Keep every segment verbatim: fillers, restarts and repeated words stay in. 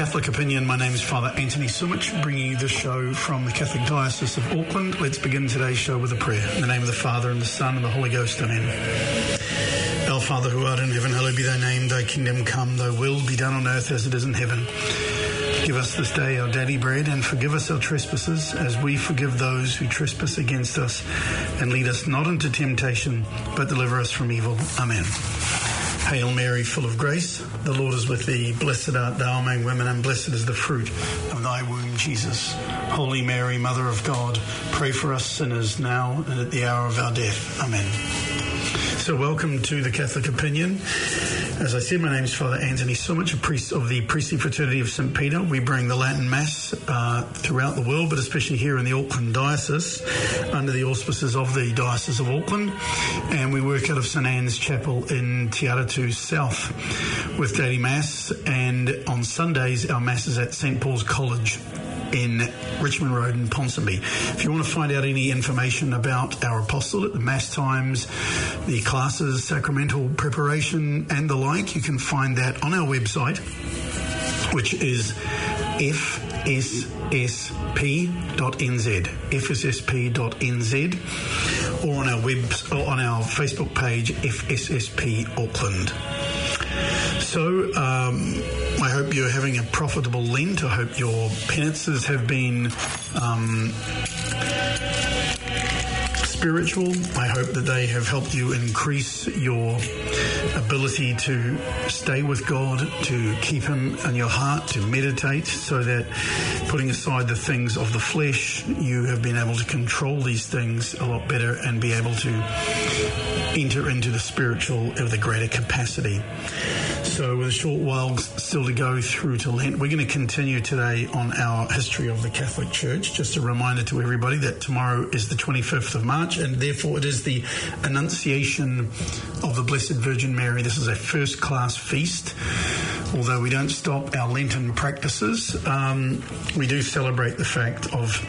Catholic Opinion. My name is Father Anthony Sumich, bringing you this show from the Catholic Diocese of Auckland. Let's begin today's show with a prayer. In the name of the Father, and the Son, and the Holy Ghost. Amen. Our Father who art in heaven, hallowed be thy name. Thy kingdom come, thy will be done on earth as it is in heaven. Give us this day our daily bread, and forgive us our trespasses, as we forgive those who trespass against us. And lead us not into temptation, but deliver us from evil. Amen. Hail Mary, full of grace, the Lord is with thee. Blessed art thou among women, and blessed is the fruit of thy womb, Jesus. Holy Mary, Mother of God, pray for us sinners now and at the hour of our death. Amen. So welcome to the Catholic Opinion. As I said, my name is Father Anthony Sumich, a priest of the Priestly Fraternity of Saint Peter. We bring the Latin Mass uh, throughout the world, but especially here in the Auckland Diocese, under the auspices of the Diocese of Auckland. And we work out of Saint Anne's Chapel in Te Aratu South with daily Mass. And on Sundays, our Mass is at Saint Paul's College in Richmond Road in Ponsonby. If you want to find out any information about our apostolate, the Mass times, the classes, sacramental preparation and the like, you can find that on our website, which is f s s p dot n z, f s s p dot n z, or on our web, or on our Facebook page, F S S P Auckland. So, um, I hope you're having a profitable Lent. I hope your penances have been um, spiritual. I hope that they have helped you increase your ability to stay with God, to keep Him in your heart, to meditate, so that putting aside the things of the flesh, you have been able to control these things a lot better and be able to enter into the spiritual with a greater capacity. So with a short while still to go through to Lent, we're going to continue today on our history of the Catholic Church. Just a reminder to everybody that tomorrow is the twenty-fifth of March, and therefore it is the Annunciation of the Blessed Virgin Mary. This is a first-class feast. Although we don't stop our Lenten practices, um, we do celebrate the fact of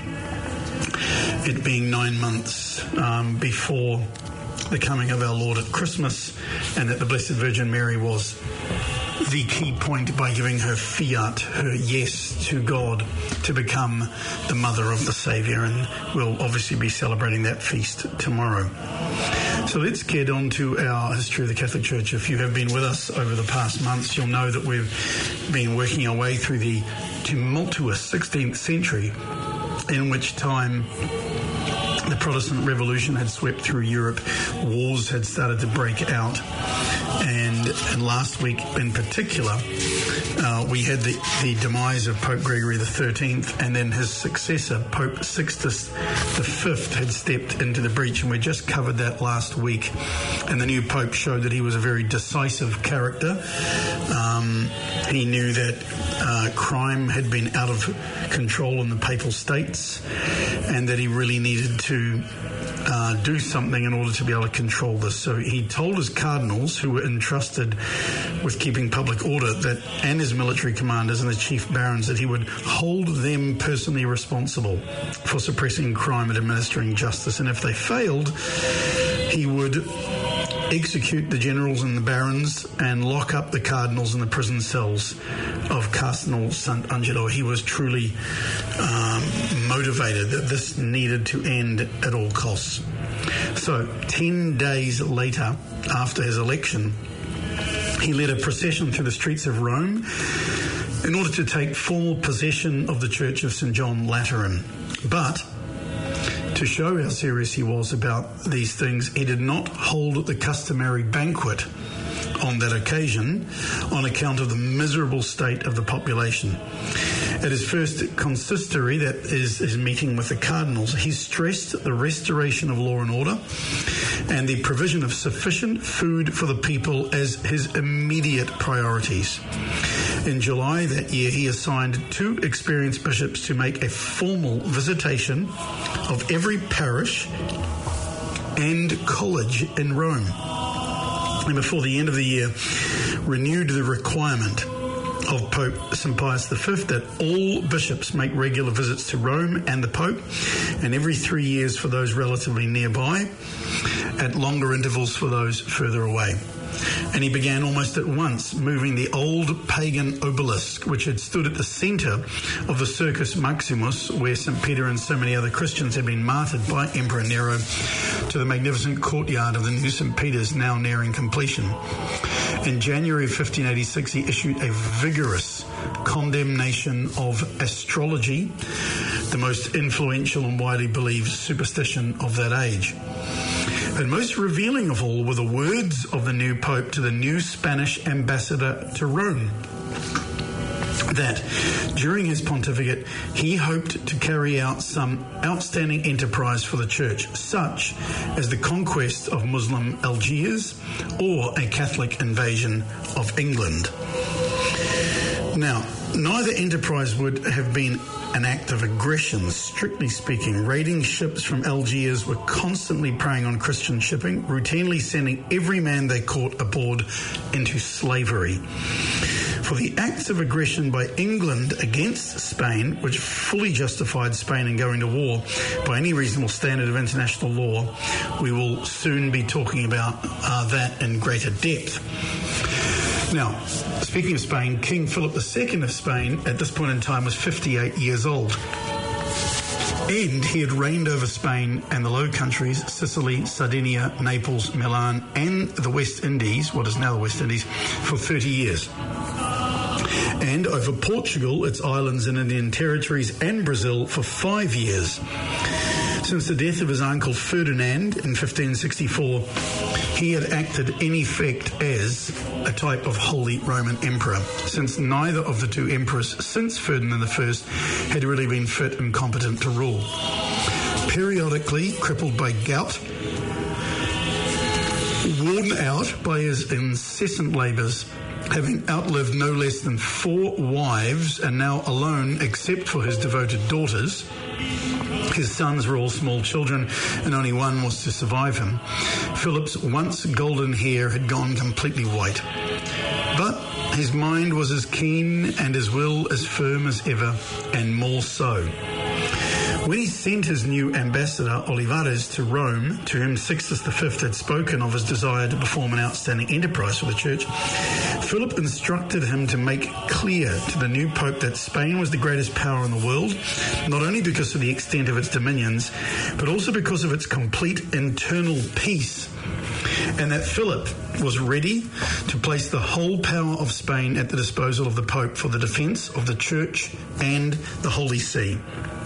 it being nine months um, before the coming of our Lord at Christmas, and that the Blessed Virgin Mary was the key point by giving her fiat, her yes to God, to become the mother of the Saviour, and we'll obviously be celebrating that feast tomorrow. So let's get on to our history of the Catholic Church. If you have been with us over the past months, you'll know that we've been working our way through the tumultuous sixteenth century, in which time the Protestant Revolution had swept through Europe, wars had started to break out, and, and last week in particular, uh, we had the, the demise of Pope Gregory the thirteenth, and then his successor, Pope Sixtus the fifth, had stepped into the breach, and we just covered that last week. And the new Pope showed that he was a very decisive character. Um, he knew that uh, crime had been out of control in the Papal States, and that he really needed to uh, do something in order to be able to control this. So he told his cardinals, who were entrusted with keeping public order, that, and his military commanders and the chief barons, that he would hold them personally responsible for suppressing crime and administering justice. And if they failed, he would execute the generals and the barons and lock up the cardinals in the prison cells of Castel Sant'Angelo. He was truly um, motivated that this needed to end at all costs. So ten days later, after his election, he led a procession through the streets of Rome in order to take full possession of the Church of Saint John Lateran. But to show how serious he was about these things, he did not hold the customary banquet on that occasion on account of the miserable state of the population. At his first consistory, that is his meeting with the cardinals, he stressed the restoration of law and order and the provision of sufficient food for the people as his immediate priorities. In July that year, he assigned two experienced bishops to make a formal visitation of every parish and college in Rome. And before the end of the year, renewed the requirement of Pope Saint Pius the fifth that all bishops make regular visits to Rome and the Pope, and every three years for those relatively nearby, at longer intervals for those further away. and he began almost at once moving the old pagan obelisk, which had stood at the centre of the Circus Maximus, where Saint Peter and so many other Christians had been martyred by Emperor Nero, to the magnificent courtyard of the new Saint Peter's, now nearing completion. In January of fifteen eighty-six, he issued a vigorous condemnation of astrology, the most influential and widely believed superstition of that age. But most revealing of all were the words of the new Pope to the new Spanish ambassador to Rome, that during his pontificate he hoped to carry out some outstanding enterprise for the Church, such as the conquest of Muslim Algiers or a Catholic invasion of England. Now, neither enterprise would have been an act of aggression, strictly speaking. Raiding ships from Algiers were constantly preying on Christian shipping, routinely sending every man they caught aboard into slavery. For the acts of aggression by England against Spain, which fully justified Spain in going to war by any reasonable standard of international law, we will soon be talking about uh, that in greater depth. Now, speaking of Spain, King Philip the Second of Spain at this point in time was fifty-eight years old. And he had reigned over Spain and the Low Countries, Sicily, Sardinia, Naples, Milan, and the West Indies, what is now the West Indies, for thirty years. And over Portugal, its islands and Indian territories, and Brazil for five years. Since the death of his uncle Ferdinand in fifteen sixty-four, he had acted in effect as a type of Holy Roman Emperor, since neither of the two emperors since Ferdinand the First had really been fit and competent to rule. Periodically crippled by gout, worn out by his incessant labours, having outlived no less than four wives and now alone except for his devoted daughters. His sons were all small children and only one was to survive him. Philip's once golden hair had gone completely white. But his mind was as keen and his will as firm as ever, and more so. When he sent his new ambassador, Olivares, to Rome, to whom Sixtus the Fifth had spoken of his desire to perform an outstanding enterprise for the Church, Philip instructed him to make clear to the new Pope that Spain was the greatest power in the world, not only because of the extent of its dominions, but also because of its complete internal peace, and that Philip was ready to place the whole power of Spain at the disposal of the Pope for the defence of the Church and the Holy See.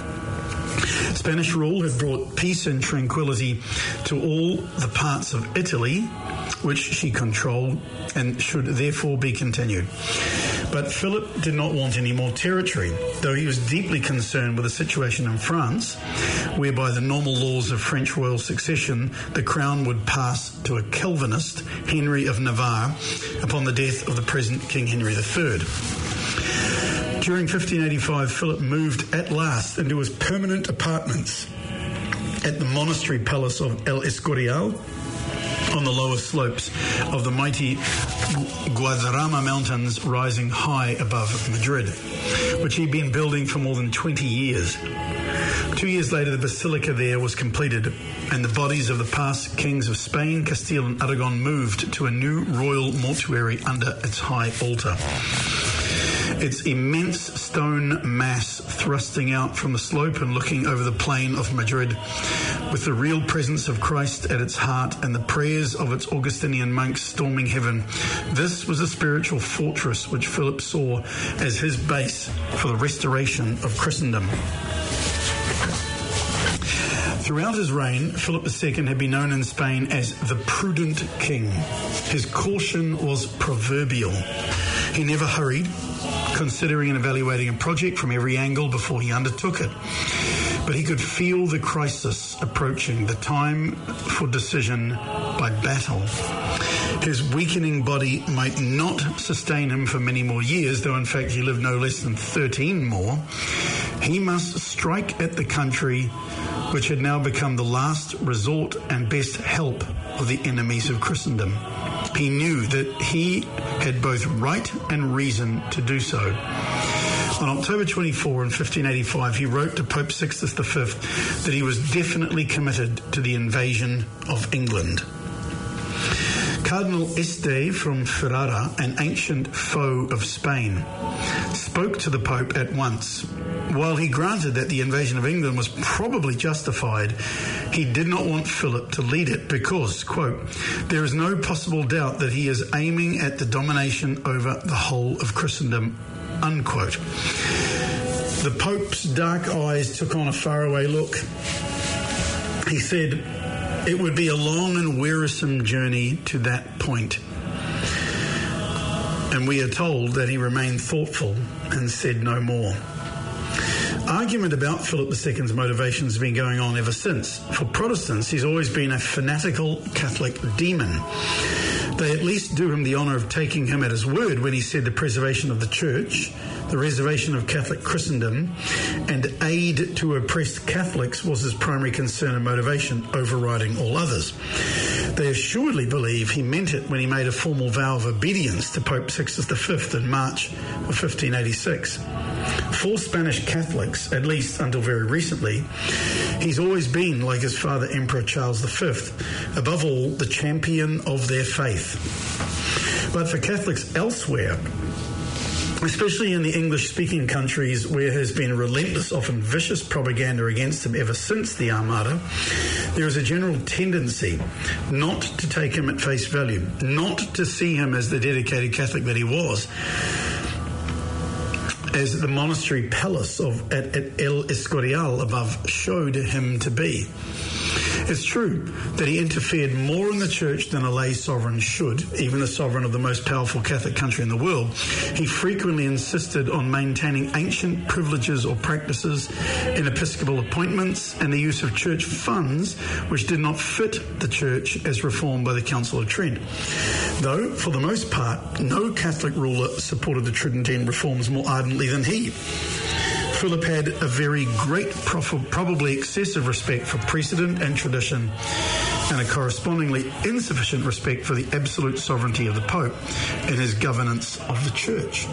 Spanish rule had brought peace and tranquility to all the parts of Italy which she controlled and should therefore be continued. But Philip did not want any more territory, though he was deeply concerned with the situation in France, whereby the normal laws of French royal succession, the crown would pass to a Calvinist, Henry of Navarre, upon the death of the present King Henry the Third. During fifteen eighty-five, Philip moved at last into his permanent apartments at the monastery palace of El Escorial on the lower slopes of the mighty Guadarrama Mountains rising high above Madrid, which he'd been building for more than twenty years. Two years later, the basilica there was completed, and the bodies of the past kings of Spain, Castile and Aragon moved to a new royal mortuary under its high altar. Its immense stone mass thrusting out from the slope and looking over the plain of Madrid, with the real presence of Christ at its heart and the prayers of its Augustinian monks storming heaven. This was a spiritual fortress which Philip saw as his base for the restoration of Christendom. Throughout his reign, Philip the Second had been known in Spain as the prudent king. His caution was proverbial. He never hurried, considering and evaluating a project from every angle before he undertook it. But he could feel the crisis approaching, the time for decision by battle. His weakening body might not sustain him for many more years, though in fact he lived no less than thirteen more. He must strike at the country which had now become the last resort and best help of the enemies of Christendom. He knew that he had both right and reason to do so. On October twenty-fourth in fifteen eighty-five, he wrote to Pope Sixtus the Fifth that he was definitely committed to the invasion of England. Cardinal Este from Ferrara, an ancient foe of Spain, spoke to the Pope at once. While he granted that the invasion of England was probably justified, he did not want Philip to lead it because, quote, there is no possible doubt that he is aiming at the domination over the whole of Christendom, unquote. The Pope's dark eyes took on a faraway look. He said, it would be a long and wearisome journey to that point. And we are told that he remained thoughtful and said no more. Argument about Philip the Second's motivations has been going on ever since. For Protestants, he's always been a fanatical Catholic demon. They at least do him the honour of taking him at his word when he said the preservation of the Church, the reservation of Catholic Christendom, and aid to oppressed Catholics was his primary concern and motivation, overriding all others. They assuredly believe he meant it when he made a formal vow of obedience to Pope Sixtus the Fifth in March of fifteen eighty-six. For Spanish Catholics, at least until very recently, he's always been, like his father Emperor Charles the Fifth, above all, the champion of their faith. But for Catholics elsewhere, especially in the English-speaking countries where there has been relentless, often vicious propaganda against him ever since the Armada, there is a general tendency not to take him at face value, not to see him as the dedicated Catholic that he was, as the monastery palace of at, at El Escorial above showed him to be. It's true that he interfered more in the church than a lay sovereign should, even the sovereign of the most powerful Catholic country in the world. He frequently insisted on maintaining ancient privileges or practices in episcopal appointments and the use of church funds which did not fit the church as reformed by the Council of Trent. Though, for the most part, no Catholic ruler supported the Tridentine reforms more ardently than he. Philip had a very great, probably excessive respect for precedent and tradition, and a correspondingly insufficient respect for the absolute sovereignty of the Pope in his governance of the Church.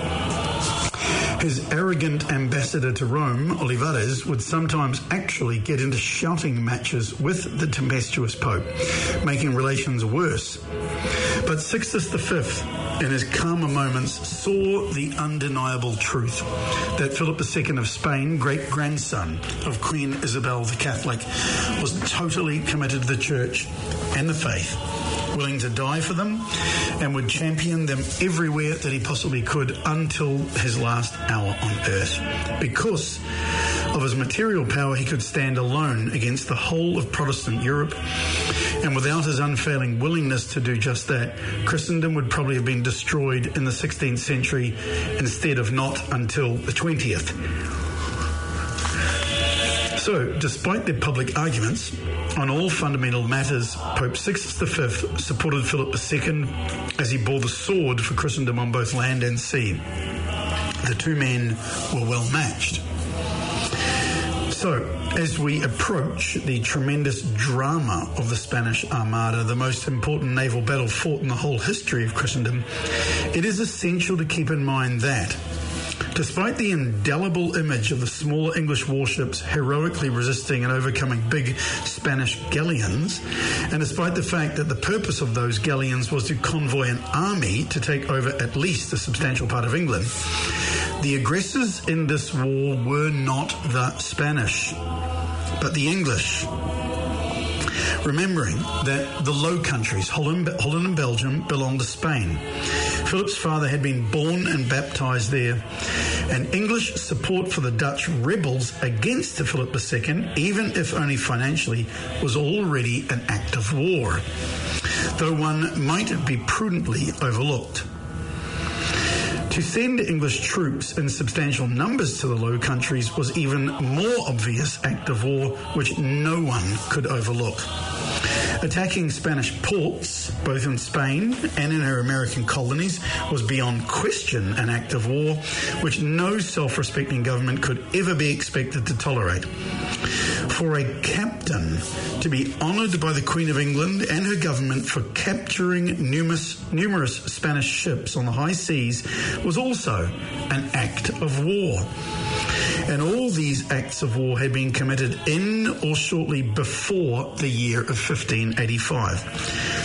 His arrogant ambassador to Rome, Olivares, would sometimes actually get into shouting matches with the tempestuous Pope, making relations worse. But Sixtus the Fifth, in his calmer moments, saw the undeniable truth that Philip the Second of Spain, great-grandson of Queen Isabel the Catholic, was totally committed to the Church and the faith, willing to die for them, and would champion them everywhere that he possibly could until his last hour on earth. Because of his material power, he could stand alone against the whole of Protestant Europe, and without his unfailing willingness to do just that, Christendom would probably have been destroyed in the sixteenth century instead of not until the twentieth. So, despite their public arguments on all fundamental matters, Pope Sixtus the Fifth supported Philip the Second as he bore the sword for Christendom on both land and sea. The two men were well matched. So, as we approach the tremendous drama of the Spanish Armada, the most important naval battle fought in the whole history of Christendom, it is essential to keep in mind that, despite the indelible image of the smaller English warships heroically resisting and overcoming big Spanish galleons, and despite the fact that the purpose of those galleons was to convoy an army to take over at least a substantial part of England, the aggressors in this war were not the Spanish, but the English. Remembering that the Low Countries, Holland, Holland and Belgium, belonged to Spain. Philip's father had been born and baptised there, and English support for the Dutch rebels against Philip the Second, even if only financially, was already an act of war, though one might be prudently overlooked. To send English troops in substantial numbers to the Low Countries was even more obvious act of war, which no one could overlook. Attacking Spanish ports, both in Spain and in her American colonies, was beyond question an act of war which no self-respecting government could ever be expected to tolerate. For a captain to be honoured by the Queen of England and her government for capturing numerous, numerous Spanish ships on the high seas was also an act of war. And all these acts of war had been committed in or shortly before the year of fifteen eighty-five.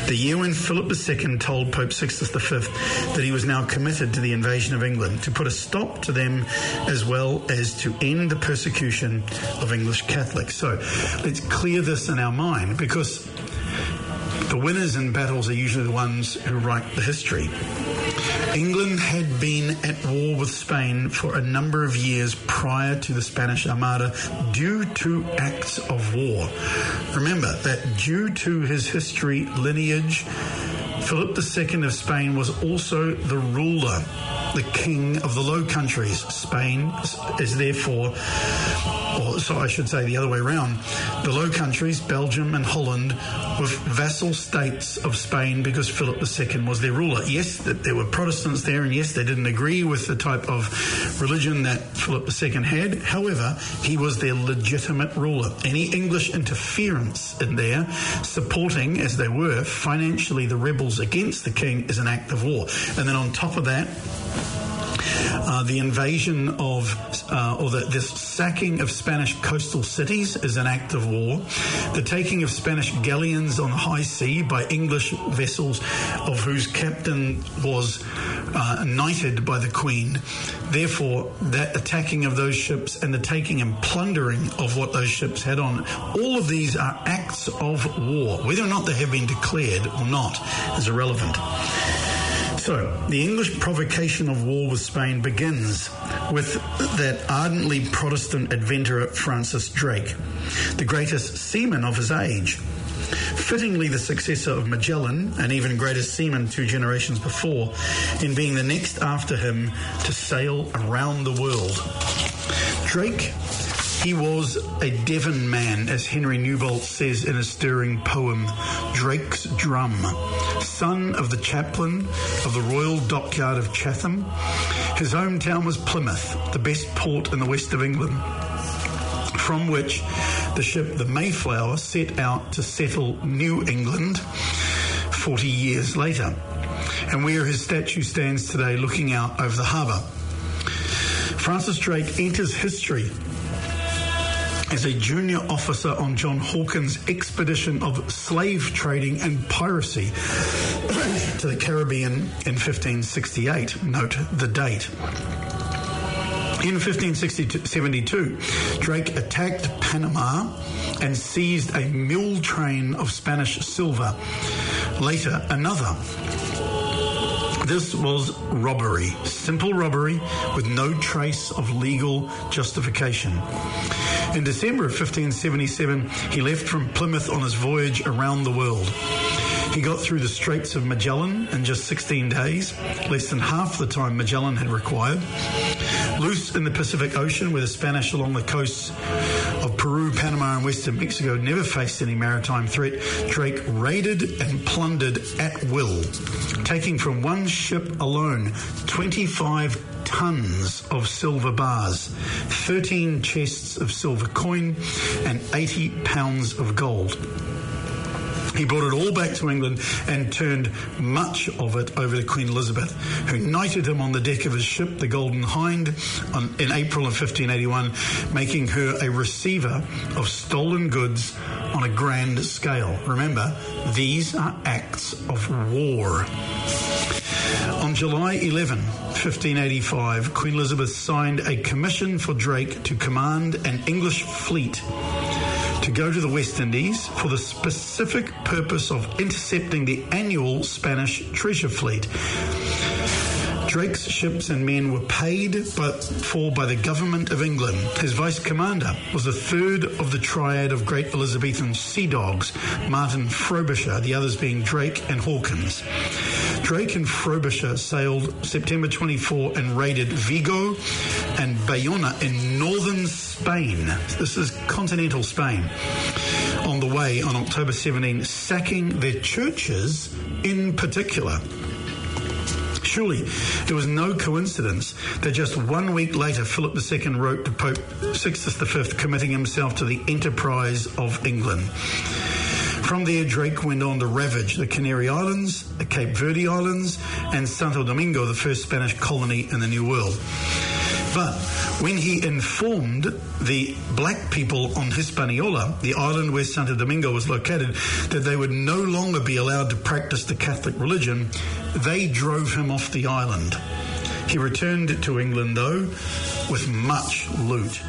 the year when Philip the Second told Pope Sixtus the Fifth that he was now committed to the invasion of England, to put a stop to them as well as to end the persecution of English Catholics. So let's clear this in our mind, because the winners in battles are usually the ones who write the history. England had been at war with Spain for a number of years prior to the Spanish Armada due to acts of war. Remember that due to his history lineage, Philip the Second of Spain was also the ruler, the king of the Low Countries. Spain is therefore, or so I should say the other way around, the Low Countries, Belgium and Holland, were vassal states of Spain because Philip the Second was their ruler. Yes, that there were Protestants there, and yes, they didn't agree with the type of religion that Philip the Second had. However, he was their legitimate ruler. Any English interference in there, supporting, as they were, financially the rebels against the king, is an act of war. And then on top of that, Uh, the invasion of, uh, or the, this sacking of Spanish coastal cities is an act of war. The taking of Spanish galleons on the high sea by English vessels of whose captain was uh, knighted by the Queen. Therefore, that attacking of those ships and the taking and plundering of what those ships had on, all of these are acts of war. Whether or not they have been declared or not is irrelevant. So, the English provocation of war with Spain begins with that ardently Protestant adventurer Francis Drake, the greatest seaman of his age. Fittingly the successor of Magellan, and even greater seaman two generations before, in being the next after him to sail around the world. Drake, he was a Devon man, as Henry Newbolt says in a stirring poem, Drake's Drum, son of the chaplain of the Royal Dockyard of Chatham. His hometown was Plymouth, the best port in the west of England, from which the ship the Mayflower set out to settle New England forty years later, and where his statue stands today looking out over the harbour. Francis Drake enters history as a junior officer on John Hawkins' expedition of slave trading and piracy to the Caribbean in fifteen sixty-eight. Note the date. In fifteen seventy-two, Drake attacked Panama and seized a mule train of Spanish silver. Later, another. This was robbery, simple robbery with no trace of legal justification. In December of fifteen seventy-seven, he left from Plymouth on his voyage around the world. He got through the Straits of Magellan in just sixteen days, less than half the time Magellan had required. Loose in the Pacific Ocean, where the Spanish along the coasts of Peru, Panama and western Mexico never faced any maritime threat, Drake raided and plundered at will, taking from one ship alone twenty-five tons of silver bars, thirteen chests of silver coin and eighty pounds of gold. He brought it all back to England and turned much of it over to Queen Elizabeth, who knighted him on the deck of his ship, the Golden Hind, on, in April of fifteen eighty-one, making her a receiver of stolen goods on a grand scale. Remember, these are acts of war. On July eleventh, fifteen eighty-five, Queen Elizabeth signed a commission for Drake to command an English fleet to go to the West Indies for the specific purpose of intercepting the annual Spanish treasure fleet. Drake's ships and men were paid by, for by the government of England. His vice commander was the third of the triad of great Elizabethan sea dogs, Martin Frobisher, the others being Drake and Hawkins. Drake and Frobisher sailed September twenty-fourth and raided Vigo and Bayona in northern Spain. This is continental Spain. On the way on October seventeenth, sacking their churches in particular. Surely it was no coincidence that just one week later Philip the Second wrote to Pope Sixtus the Fifth committing himself to the enterprise of England. From there, Drake went on to ravage the Canary Islands, the Cape Verde Islands, and Santo Domingo, the first Spanish colony in the New World. But When he informed the black people on Hispaniola, the island where Santo Domingo was located, that they would no longer be allowed to practice the Catholic religion, they drove him off the island. He returned to England, though, with much loot.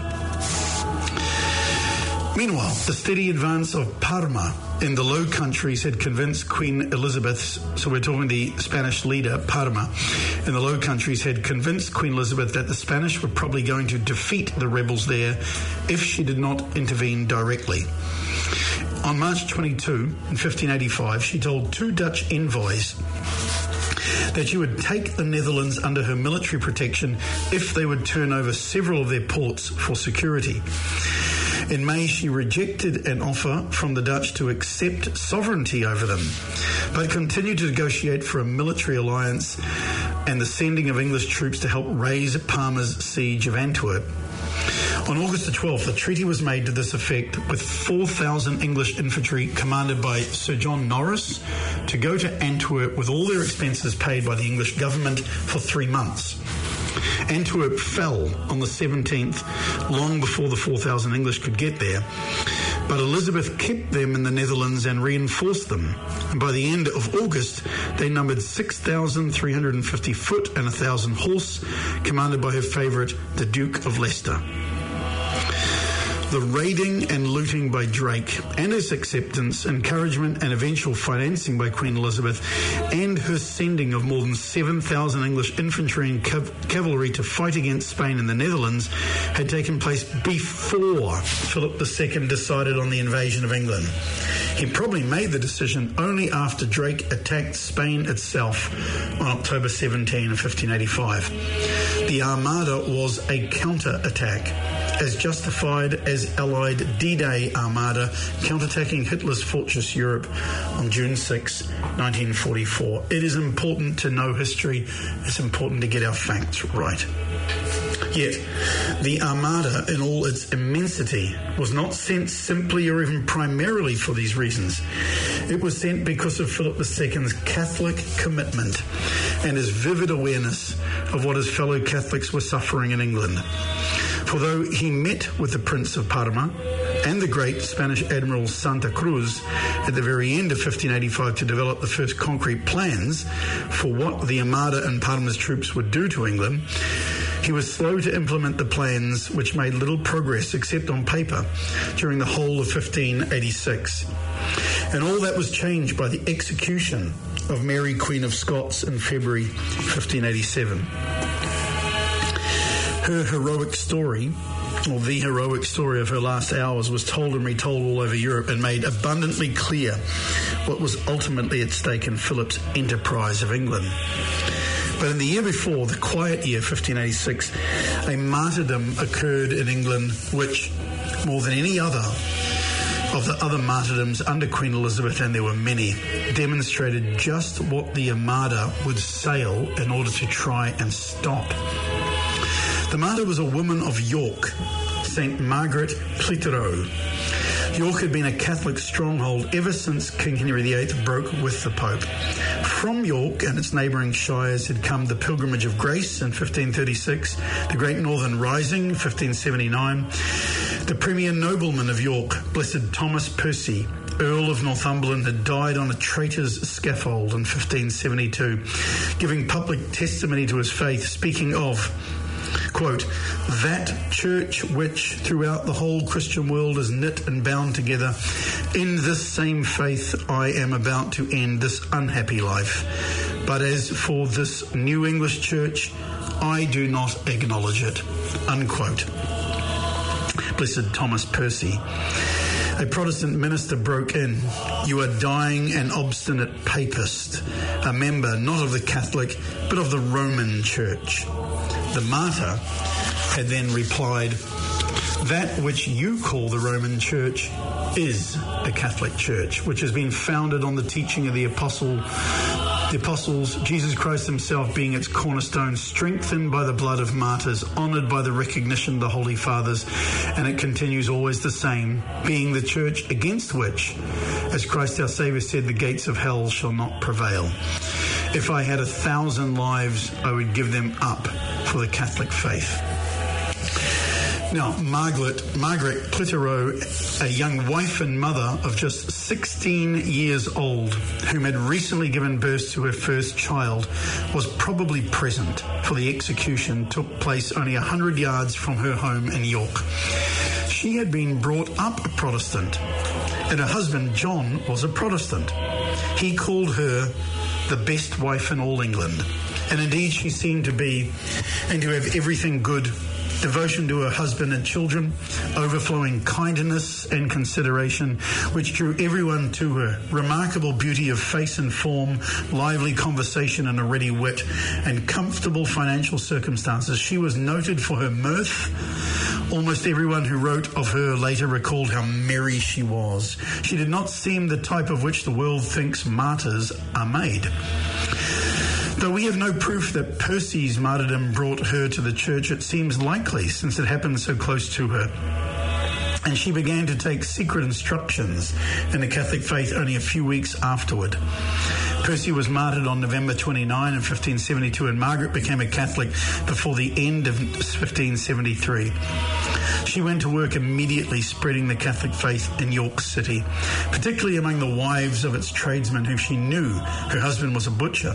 Meanwhile, the steady advance of Parma in the Low Countries had convinced Queen Elizabeth, so we're talking the Spanish leader, Parma, in the Low Countries had convinced Queen Elizabeth that the Spanish were probably going to defeat the rebels there if she did not intervene directly. On March twenty-second, in fifteen eighty-five, she told two Dutch envoys that she would take the Netherlands under her military protection if they would turn over several of their ports for security. In May, she rejected an offer from the Dutch to accept sovereignty over them, but continued to negotiate for a military alliance and the sending of English troops to help raise Parma's siege of Antwerp. On August the twelfth, a treaty was made to this effect with four thousand English infantry commanded by Sir John Norris to go to Antwerp with all their expenses paid by the English government for three months. Antwerp fell on the seventeenth, long before the four thousand English could get there, but Elizabeth kept them in the Netherlands and reinforced them. And by the end of August, they numbered six thousand three hundred fifty foot and one thousand horse, commanded by her favourite, the Duke of Leicester. The raiding and looting by Drake and his acceptance, encouragement and eventual financing by Queen Elizabeth, and her sending of more than seven thousand English infantry and cav- cavalry to fight against Spain in the Netherlands had taken place before Philip the Second decided on the invasion of England. He probably made the decision only after Drake attacked Spain itself on October seventeenth, fifteen eighty-five. The Armada was a counter-attack, as justified as Allied D-Day Armada counterattacking Hitler's fortress Europe on June sixth, nineteen forty-four. It is important to know history. It's important to get our facts right. Yet, the Armada, in all its immensity, was not sent simply or even primarily for these reasons. It was sent because of Philip the Second's Catholic commitment and his vivid awareness of what his fellow Catholics were suffering in England. For though he met with the Prince of Parma and the great Spanish Admiral Santa Cruz at the very end of fifteen eighty-five to develop the first concrete plans for what the Armada and Parma's troops would do to England, he was slow to implement the plans, which made little progress except on paper during the whole of fifteen eighty-six. And all that was changed by the execution of Mary, Queen of Scots, in February fifteen eighty-seven. Her heroic story, or the heroic story of her last hours, was told and retold all over Europe and made abundantly clear what was ultimately at stake in Philip's enterprise of England. But in the year before, the quiet year, fifteen eighty-six, a martyrdom occurred in England which, more than any other of the other martyrdoms under Queen Elizabeth, and there were many, demonstrated just what the Armada would sail in order to try and stop. The martyr was a woman of York, Saint Margaret Clitheroe. York had been a Catholic stronghold ever since King Henry the Eighth broke with the Pope. From York and its neighbouring shires had come the Pilgrimage of Grace in fifteen thirty-six, the Great Northern Rising, fifteen seventy-nine, the premier nobleman of York, Blessed Thomas Percy, Earl of Northumberland, had died on a traitor's scaffold in fifteen seventy-two, giving public testimony to his faith, speaking of, quote, that church which throughout the whole Christian world is knit and bound together, in this same faith I am about to end this unhappy life. But as for this new English church, I do not acknowledge it, unquote. Blessed Thomas Percy. A Protestant minister broke in. You are dying an obstinate papist, a member not of the Catholic, but of the Roman Church. The martyr had then replied, that which you call the Roman Church is a Catholic Church, which has been founded on the teaching of the apostle, the apostles, Jesus Christ himself being its cornerstone, strengthened by the blood of martyrs, honoured by the recognition of the Holy Fathers, and it continues always the same, being the church against which, as Christ our Saviour said, the gates of hell shall not prevail. If I had a thousand lives, I would give them up for the Catholic faith. Now, Margaret, Margaret Clitheroe, a young wife and mother of just sixteen years old, whom had recently given birth to her first child, was probably present, for the execution took place only one hundred yards from her home in York. She had been brought up a Protestant, and her husband, John, was a Protestant. He called her the best wife in all England, and indeed she seemed to be, and to have everything good: devotion to her husband and children, overflowing kindness and consideration, which drew everyone to her, remarkable beauty of face and form, lively conversation and a ready wit, and comfortable financial circumstances. She was noted for her mirth. Almost everyone who wrote of her later recalled how merry she was. She did not seem the type of which the world thinks martyrs are made. Though we have no proof that Percy's martyrdom brought her to the church, it seems likely, since it happened so close to her. And she began to take secret instructions in the Catholic faith only a few weeks afterward. Percy was martyred on November twenty-ninth in fifteen seventy-two, and Margaret became a Catholic before the end of fifteen seventy-three. She went to work immediately spreading the Catholic faith in York City, particularly among the wives of its tradesmen, whom she knew. Her husband was a butcher.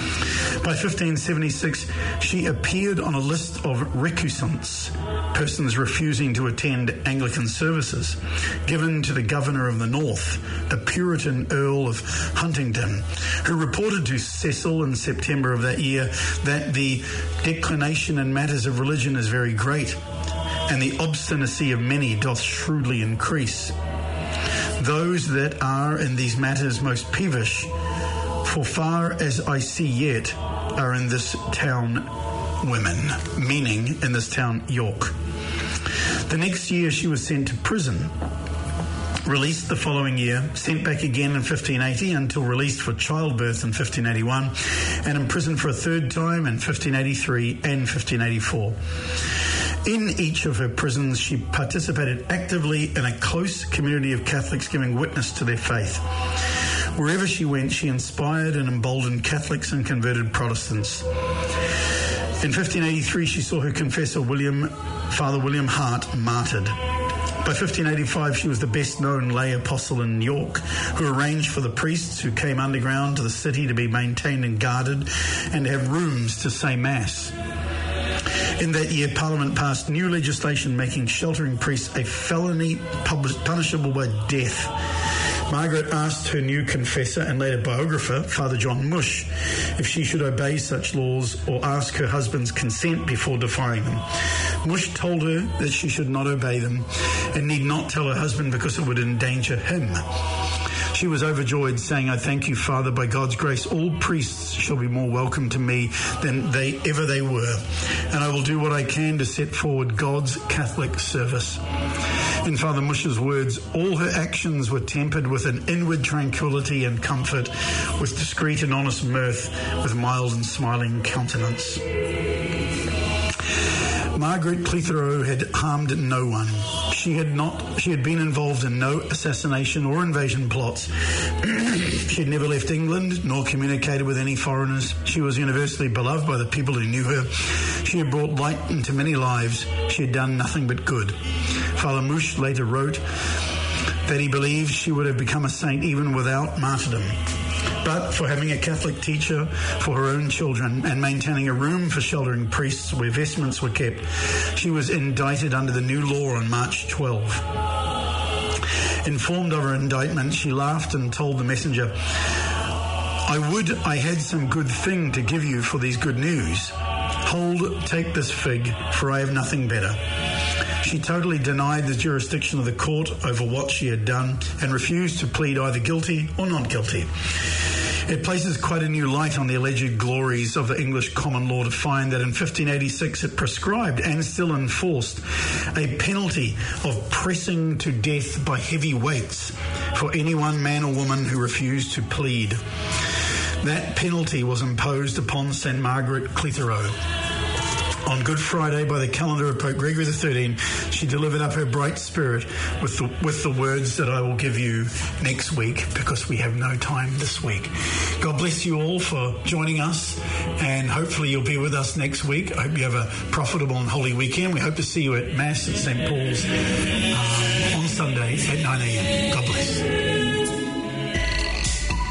By fifteen seventy-six, she appeared on a list of recusants, persons refusing to attend Anglican services, given to the Governor of the North, the Puritan Earl of Huntingdon, who reported to Cecil in September of that year that the declination in matters of religion is very great, and the obstinacy of many doth shrewdly increase. Those that are in these matters most peevish, for far as I see yet, are in this town women, meaning in this town York. The next year she was sent to prison, released the following year, sent back again in fifteen eighty until released for childbirth in fifteen eighty-one, and imprisoned for a third time in fifteen eighty-three and fifteen eighty-four. In each of her prisons, she participated actively in a close community of Catholics giving witness to their faith. Wherever she went, she inspired and emboldened Catholics and converted Protestants. In fifteen eighty-three, she saw her confessor, William, Father William Hart, martyred. By fifteen eighty-five, she was the best-known lay apostle in York, who arranged for the priests who came underground to the city to be maintained and guarded and to have rooms to say Mass. In that year, Parliament passed new legislation making sheltering priests a felony punishable by death. Margaret asked her new confessor and later biographer, Father John Mush, if she should obey such laws or ask her husband's consent before defying them. Mush told her that she should not obey them and need not tell her husband because it would endanger him. She was overjoyed, saying, "I thank you, Father, by God's grace, all priests shall be more welcome to me than they ever they were, and I will do what I can to set forward God's Catholic service." In Father Mush's words, all her actions were tempered with an inward tranquility and comfort, with discreet and honest mirth, with mild and smiling countenance. Margaret Clitheroe had harmed no one. She had not. She had been involved in no assassination or invasion plots. She had never left England nor communicated with any foreigners. She was universally beloved by the people who knew her. She had brought light into many lives. She had done nothing but good. Father Mush later wrote that he believed she would have become a saint even without martyrdom. But for having a Catholic teacher for her own children and maintaining a room for sheltering priests where vestments were kept, she was indicted under the new law on March twelfth. Informed of her indictment, she laughed and told the messenger, "I would I had some good thing to give you for these good news. Hold, take this fig, for I have nothing better." She totally denied the jurisdiction of the court over what she had done and refused to plead either guilty or not guilty. It places quite a new light on the alleged glories of the English common law to find that in fifteen eighty-six it prescribed and still enforced a penalty of pressing to death by heavy weights for any one man or woman who refused to plead. That penalty was imposed upon Saint Margaret Clitheroe. On Good Friday, by the calendar of Pope Gregory the thirteenth, she delivered up her bright spirit with the, with the words that I will give you next week, because we have no time this week. God bless you all for joining us, and hopefully you'll be with us next week. I hope you have a profitable and holy weekend. We hope to see you at Mass at Saint Paul's um, on Sunday at nine a.m. God bless.